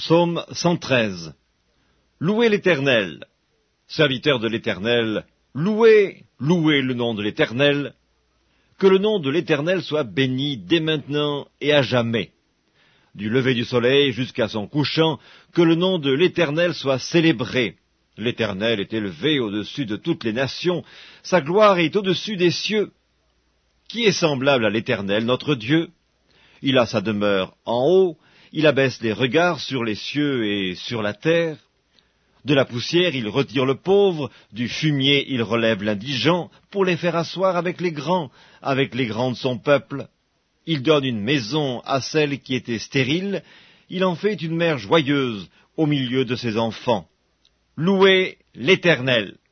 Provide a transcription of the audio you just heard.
Psaume 113. Louez l'Éternel. Serviteurs de l'Éternel, louez, louez le nom de l'Éternel. Que le nom de l'Éternel soit béni dès maintenant et à jamais. Du lever du soleil jusqu'à son couchant, que le nom de l'Éternel soit célébré. L'Éternel est élevé au-dessus de toutes les nations, sa gloire est au-dessus des cieux. Qui est semblable à l'Éternel, notre Dieu? Il a sa demeure en haut, il abaisse les regards sur les cieux et sur la terre. De la poussière il retire le pauvre, du fumier il relève l'indigent, pour les faire asseoir avec les grands de son peuple. Il donne une maison à celle qui était stérile, il en fait une mère joyeuse au milieu de ses enfants. Louez l'Éternel.